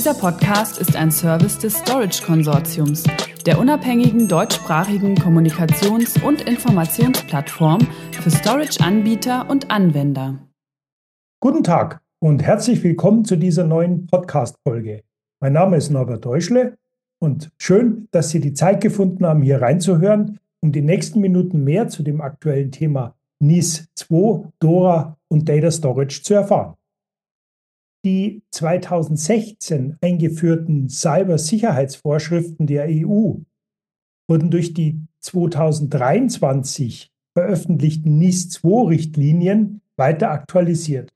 Dieser Podcast ist ein Service des Storage Konsortiums, der unabhängigen deutschsprachigen Kommunikations- und Informationsplattform für Storage-Anbieter und Anwender. Guten Tag und herzlich willkommen zu dieser neuen Podcast-Folge. Mein Name ist Norbert Deuschle und schön, dass Sie die Zeit gefunden haben, hier reinzuhören, um die nächsten Minuten mehr zu dem aktuellen Thema NIS2, DORA und Data Storage zu erfahren. Die 2016 eingeführten Cybersicherheitsvorschriften der EU wurden durch die 2023 veröffentlichten NIS2-Richtlinien weiter aktualisiert.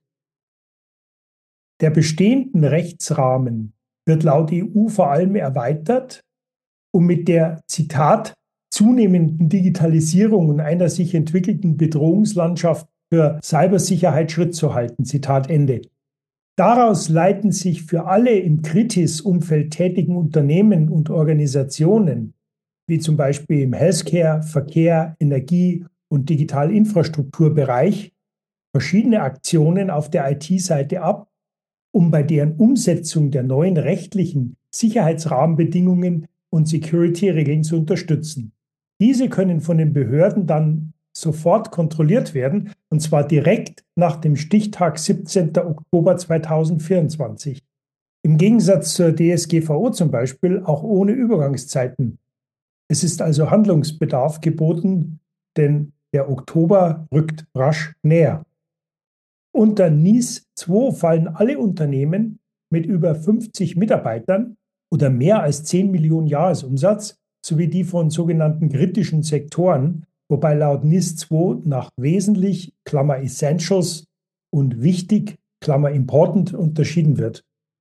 Der bestehende Rechtsrahmen wird laut EU vor allem erweitert, um mit der, Zitat, zunehmenden Digitalisierung und einer sich entwickelnden Bedrohungslandschaft für Cybersicherheit Schritt zu halten, Zitat Ende. Daraus leiten sich für alle im Kritis-Umfeld tätigen Unternehmen und Organisationen, wie zum Beispiel im Healthcare, Verkehr, Energie- und Digitalinfrastrukturbereich, verschiedene Aktionen auf der IT-Seite ab, um bei deren Umsetzung der neuen rechtlichen Sicherheitsrahmenbedingungen und Security-Regeln zu unterstützen. Diese können von den Behörden dann sofort kontrolliert werden, und zwar direkt nach dem Stichtag 17. Oktober 2024. Im Gegensatz zur DSGVO zum Beispiel auch ohne Übergangszeiten. Es ist also Handlungsbedarf geboten, denn der Oktober rückt rasch näher. Unter NIS2 fallen alle Unternehmen mit über 50 Mitarbeitern oder mehr als 10 Millionen Jahresumsatz sowie die von sogenannten kritischen Sektoren, wobei laut NIS2 nach wesentlich, Klammer Essentials, und wichtig, Klammer Important, unterschieden wird.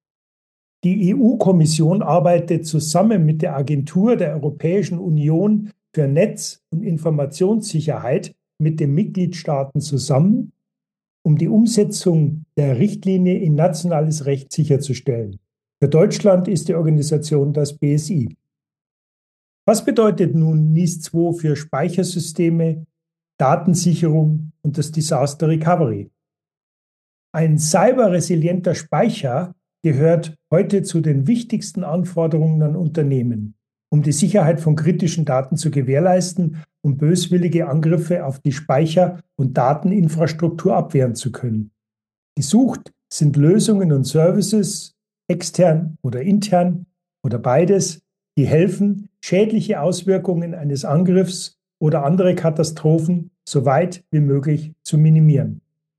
Die EU-Kommission arbeitet zusammen mit der Agentur der Europäischen Union für Netz- und Informationssicherheit mit den Mitgliedstaaten zusammen, um die Umsetzung der Richtlinie in nationales Recht sicherzustellen. Für Deutschland ist die Organisation das BSI. Was bedeutet nun NIS2 für Speichersysteme, Datensicherung und das Disaster Recovery? Ein cyberresilienter Speicher gehört heute zu den wichtigsten Anforderungen an Unternehmen, um die Sicherheit von kritischen Daten zu gewährleisten und böswillige Angriffe auf die Speicher- und Dateninfrastruktur abwehren zu können. Gesucht sind Lösungen und Services, extern oder intern oder beides, die helfen, schädliche Auswirkungen eines Angriffs oder andere Katastrophen so weit wie möglich zu minimieren.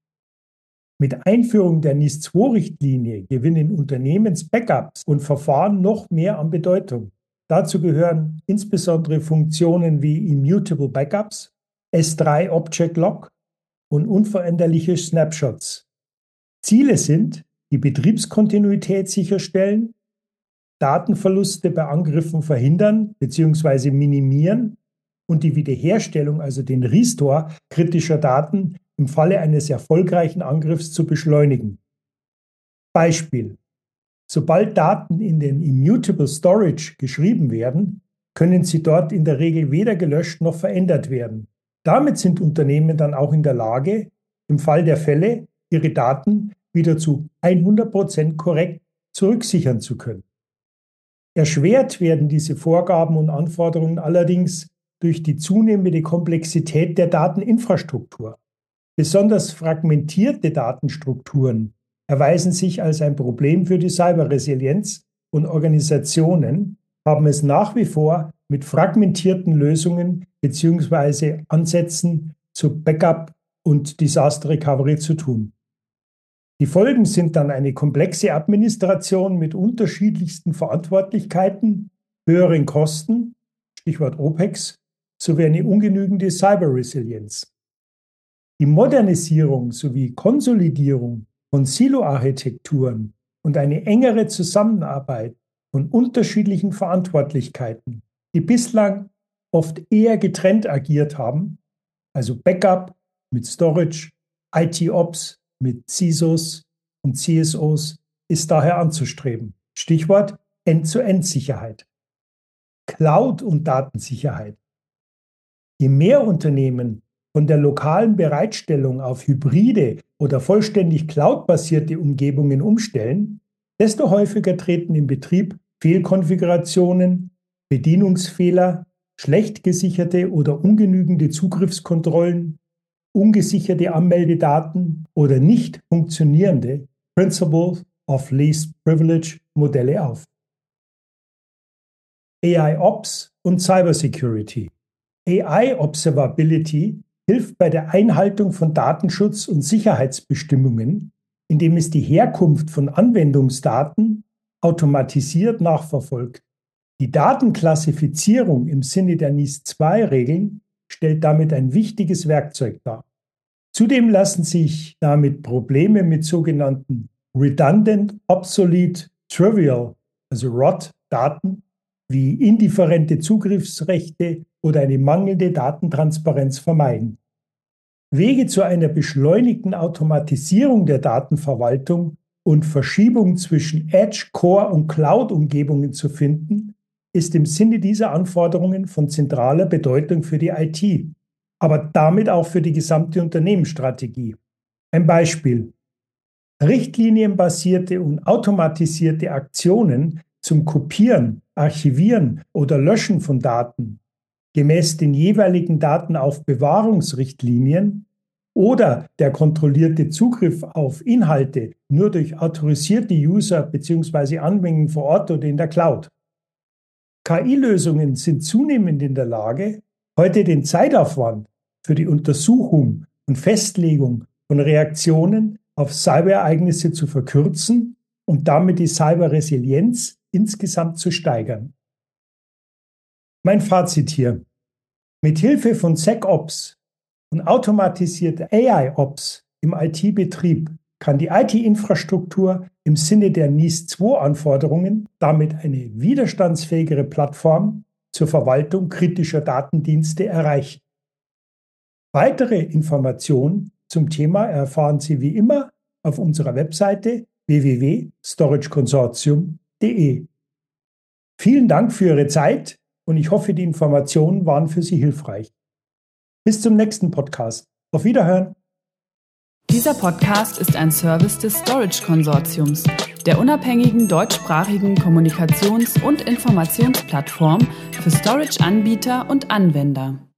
Mit Einführung der NIS2-Richtlinie gewinnen Unternehmensbackups und Verfahren noch mehr an Bedeutung. Dazu gehören insbesondere Funktionen wie Immutable Backups, S3 Object Lock und unveränderliche Snapshots. Ziele sind, die Betriebskontinuität sicherstellen, Datenverluste bei Angriffen verhindern bzw. minimieren und die Wiederherstellung, also den Restore kritischer Daten im Falle eines erfolgreichen Angriffs zu beschleunigen. Beispiel: Sobald Daten in den Immutable Storage geschrieben werden, können sie dort in der Regel weder gelöscht noch verändert werden. Damit sind Unternehmen dann auch in der Lage, im Fall der Fälle ihre Daten wieder zu 100% korrekt zurücksichern zu können. Erschwert werden diese Vorgaben und Anforderungen allerdings durch die zunehmende Komplexität der Dateninfrastruktur. Besonders fragmentierte Datenstrukturen erweisen sich als ein Problem für die Cyberresilienz und Organisationen haben es nach wie vor mit fragmentierten Lösungen bzw. Ansätzen zu Backup und Disaster Recovery zu tun. Die Folgen sind dann eine komplexe Administration mit unterschiedlichsten Verantwortlichkeiten, höheren Kosten, Stichwort OPEX, sowie eine ungenügende Cyberresilienz. Die Modernisierung sowie Konsolidierung von Silo-Architekturen und eine engere Zusammenarbeit von unterschiedlichen Verantwortlichkeiten, die bislang oft eher getrennt agiert haben, also Backup mit Storage, IT-Ops mit CISOs und CSOs, ist daher anzustreben. Stichwort End-zu-End-Sicherheit. Cloud- und Datensicherheit. Je mehr Unternehmen von der lokalen Bereitstellung auf hybride oder vollständig cloud-basierte Umgebungen umstellen, desto häufiger treten im Betrieb Fehlkonfigurationen, Bedienungsfehler, schlecht gesicherte oder ungenügende Zugriffskontrollen, ungesicherte Anmeldedaten oder nicht funktionierende Principle of Least Privilege Modelle auf. AI Ops und Cybersecurity. AI Observability hilft bei der Einhaltung von Datenschutz- und Sicherheitsbestimmungen, indem es die Herkunft von Anwendungsdaten automatisiert nachverfolgt. Die Datenklassifizierung im Sinne der NIS-2-Regeln stellt damit ein wichtiges Werkzeug dar. Zudem lassen sich damit Probleme mit sogenannten Redundant, Obsolete, Trivial, also ROT-Daten wie indifferente Zugriffsrechte oder eine mangelnde Datentransparenz vermeiden. Wege zu einer beschleunigten Automatisierung der Datenverwaltung und Verschiebung zwischen Edge, Core und Cloud-Umgebungen zu finden, ist im Sinne dieser Anforderungen von zentraler Bedeutung für die IT, aber damit auch für die gesamte Unternehmensstrategie. Ein Beispiel: Richtlinienbasierte und automatisierte Aktionen zum Kopieren, Archivieren oder Löschen von Daten gemäß den jeweiligen Datenaufbewahrungsrichtlinien oder der kontrollierte Zugriff auf Inhalte nur durch autorisierte User bzw. Anwendungen vor Ort oder in der Cloud. KI-Lösungen sind zunehmend in der Lage, heute den Zeitaufwand für die Untersuchung und Festlegung von Reaktionen auf Cyberereignisse zu verkürzen und damit die Cyberresilienz insgesamt zu steigern. Mein Fazit hier: Mithilfe von SecOps und automatisierter AI-Ops im IT-Betrieb kann die IT-Infrastruktur im Sinne der NIS-2-Anforderungen damit eine widerstandsfähigere Plattform zur Verwaltung kritischer Datendienste erreichen. Weitere Informationen zum Thema erfahren Sie wie immer auf unserer Webseite www.storageconsortium.de. Vielen Dank für Ihre Zeit und ich hoffe, die Informationen waren für Sie hilfreich. Bis zum nächsten Podcast. Auf Wiederhören. Dieser Podcast ist ein Service des Storage Konsortiums, der unabhängigen deutschsprachigen Kommunikations- und Informationsplattform für Storage-Anbieter und Anwender.